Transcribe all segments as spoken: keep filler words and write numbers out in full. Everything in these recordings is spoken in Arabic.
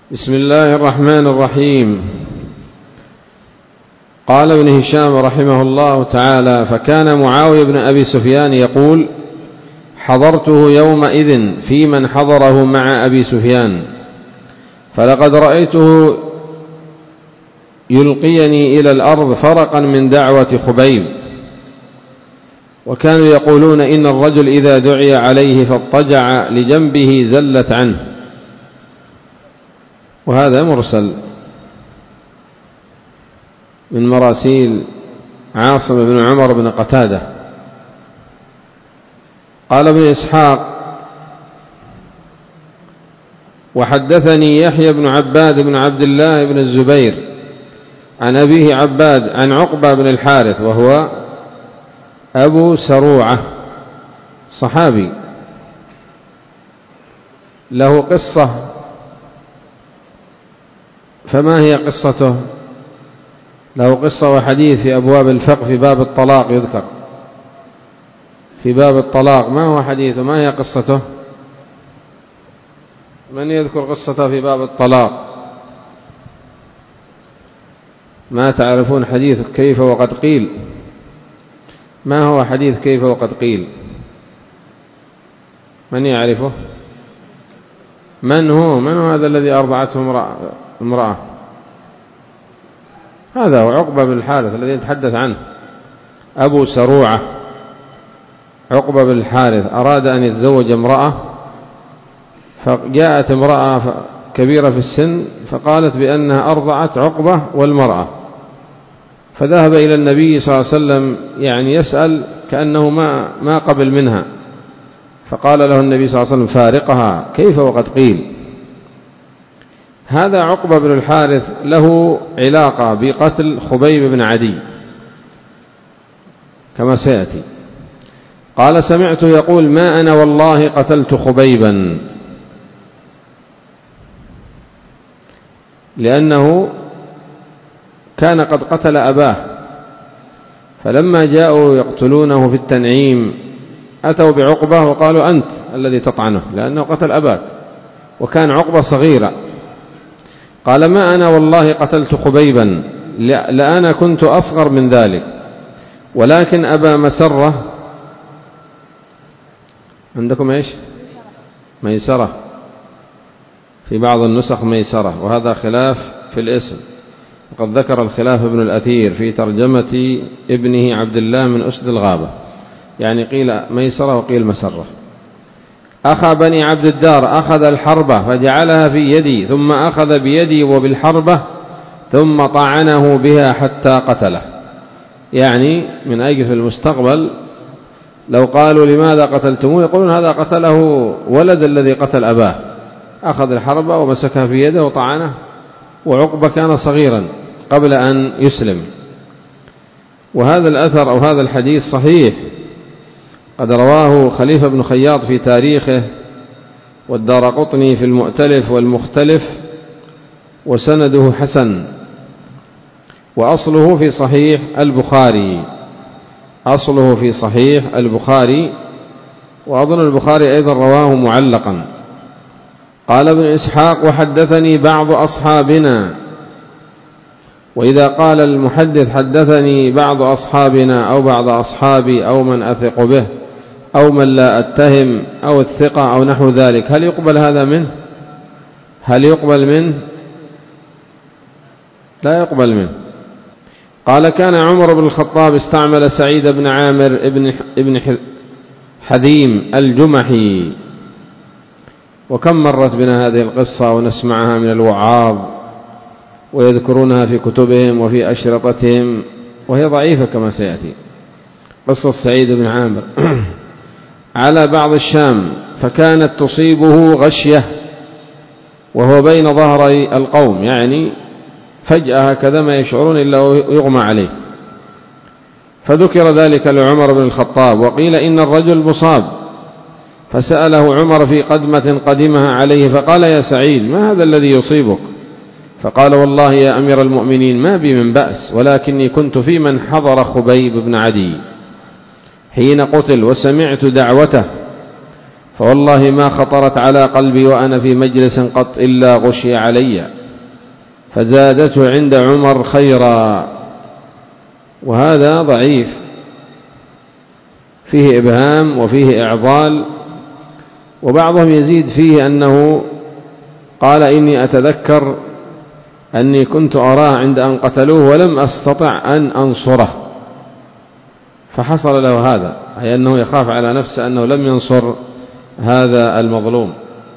بسم الله الرحمن الرحيم. قال ابن هشام رحمه الله تعالى: فكان معاوية بن أبي سفيان يقول: حضرته يومئذ في من حضره مع أبي سفيان، فلقد رأيته يلقيني إلى الأرض فرقا من دعوة خبيب. وكانوا يقولون إن الرجل إذا دعي عليه فاضطجع لجنبه زلت عنه. وهذا مرسل من مراسيل عاصم بن عمر بن قتادة. قال ابن إسحاق: وحدثني يحيى بن عباد بن عبد الله بن الزبير عن أبيه عباد عن عقبة بن الحارث وهو أبو سروعة صحابي له قصة. فما هي قصته؟ له قصة وحديث في أبواب الفقه في باب الطلاق يذكر في باب الطلاق. ما هو حديثه؟ ما هي قصته؟ من يذكر قصته في باب الطلاق؟ ما تعرفون حديث كيف وقد قيل؟ ما هو حديث كيف وقد قيل؟ من يعرفه؟ من هو من هو هذا الذي أرضعته امرأة, امرأة؟ هذا هو عقبة بن الحارث الذي نتحدث عنه، أبو سروعة. عقبة بن الحارث أراد أن يتزوج امرأة، فجاءت امرأة كبيرة في السن فقالت بأنها أرضعت عقبة والمرأة، فذهب إلى النبي صلى الله عليه وسلم يعني يسأل كأنه ما ما قبل منها، فقال له النبي صلى الله عليه وسلم: فارقها كيف وقد قيل. هذا عقبة بن الحارث له علاقة بقتل خبيب بن عدي كما سيأتي. قال: سمعت يقول: ما أنا والله قتلت خبيبا، لأنه كان قد قتل أباه، فلما جاءوا يقتلونه في التنعيم أتوا بعقبة وقالوا: أنت الذي تطعنه لأنه قتل أباك، وكان عقبة صغيرة. قال: ما أنا والله قتلت خبيبا، لأنا كنت أصغر من ذلك، ولكن أبا مسرة. عندكم إيش؟ ميسرة، في بعض النسخ ميسرة، وهذا خلاف في الاسم، وقد ذكر الخلاف ابن الأثير في ترجمة ابنه عبد الله من أسد الغابة، يعني قيل ميسرة وقيل مسرة. أخى بني عبد الدار أخذ الحربة فجعلها في يدي، ثم أخذ بيدي وبالحربة ثم طعنه بها حتى قتله. يعني من أجل في المستقبل لو قالوا: لماذا قتلتموه؟ يقولون: هذا قتله ولد الذي قتل أباه، أخذ الحربة ومسكها في يده وطعنه، وعقبة كان صغيرا قبل أن يسلم. وهذا الأثر أو هذا الحديث صحيح، قد رواه خليفة بن خياط في تاريخه، والدارقطني في المؤتلف والمختلف، وسنده حسن، وأصله في صحيح البخاري أصله في صحيح البخاري وأظن البخاري أيضا رواه معلقا. قال ابن إسحاق: وحدثني بعض أصحابنا. وإذا قال المحدث حدثني بعض أصحابنا أو بعض أصحابي أو من أثق به أو من لا أتهم أو الثقة أو نحو ذلك، هل يقبل هذا منه؟ هل يقبل منه؟ لا يقبل منه. قال: كان عمر بن الخطاب استعمل سعيد بن عامر ابن حذيم الجمحي. وكم مرت بنا هذه القصة ونسمعها من الوعاظ ويذكرونها في كتبهم وفي أشرطتهم، وهي ضعيفة كما سيأتي. قصة سعيد بن عامر على بعض الشام، فكانت تصيبه غشية وهو بين ظهري القوم، يعني فجأة هكذا ما يشعرون إلا يغمى عليه، فذكر ذلك لعمر بن الخطاب، وقيل إن الرجل مصاب، فسأله عمر في قدمة قدمها عليه فقال: يا سعيد، ما هذا الذي يصيبك؟ فقال: والله يا أمير المؤمنين ما بي من بأس، ولكني كنت في من حضر خبيب بن عدي حين قتل وسمعت دعوته، فوالله ما خطرت على قلبي وأنا في مجلس قط إلا غشي علي، فزادته عند عمر خيرا. وهذا ضعيف، فيه إبهام وفيه إعضال. وبعضهم يزيد فيه أنه قال إني أتذكر أني كنت أراه عند أن قتلوه ولم أستطع أن أنصره، فحصل له هذا، أي أنه يخاف على نفسه أنه لم ينصر هذا المظلوم.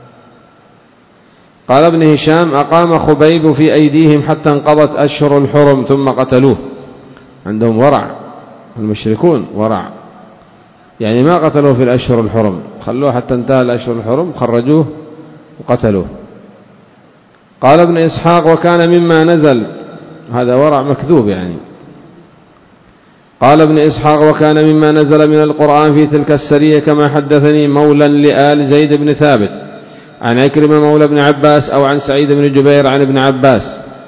قال ابن هشام: أقام خبيب في أيديهم حتى انقضت أشهر الحرم ثم قتلوه. عندهم ورع، المشركون ورع، يعني ما قتلوه في الأشهر الحرم، خلوه حتى انتهى الأشهر الحرم، خرجوه وقتلوه. قال ابن إسحاق: وكان مما نزل، هذا ورع مكذوب يعني. قال ابن إسحاق: وكان مما نزل من القرآن في تلك السرية كما حدثني مولى لآل زيد بن ثابت عن عكرمة مولى ابن عباس أو عن سعيد بن جبير عن ابن عباس.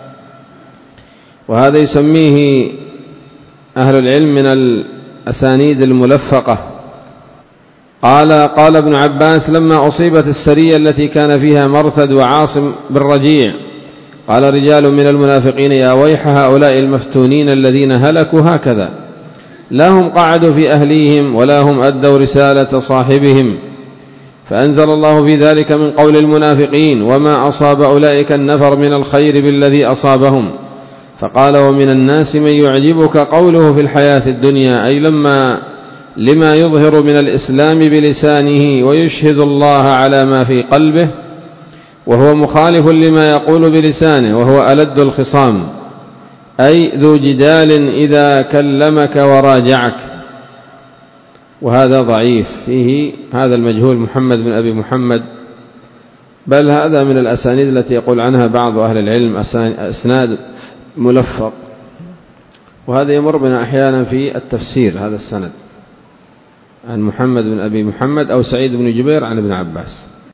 وهذا يسميه أهل العلم من الأسانيد الملفقة. قال قال ابن عباس: لما أصيبت السرية التي كان فيها مرثد وعاصم بالرجيع، قال رجال من المنافقين: يا ويح هؤلاء المفتونين الذين هلكوا هكذا، لا هم قعدوا في أهليهم ولا هم أدوا رسالة صاحبهم. فأنزل الله في ذلك من قول المنافقين: وما أصاب أولئك النفر من الخير بالذي أصابهم. فقال: ومن الناس من يعجبك قوله في الحياة الدنيا، أي لما لما يظهر من الإسلام بلسانه ويشهد الله على ما في قلبه، وهو مخالف لما يقول بلسانه، وهو ألد الخصام، أي ذو جدال إذا كلمك وراجعك. وهذا ضعيف، فيه هذا المجهول محمد بن أبي محمد، بل هذا من الأسانيد التي يقول عنها بعض أهل العلم أسناد ملفق. وهذا يمر بنا أحيانا في التفسير، هذا السند عن محمد بن أبي محمد أو سعيد بن جبير عن ابن عباس.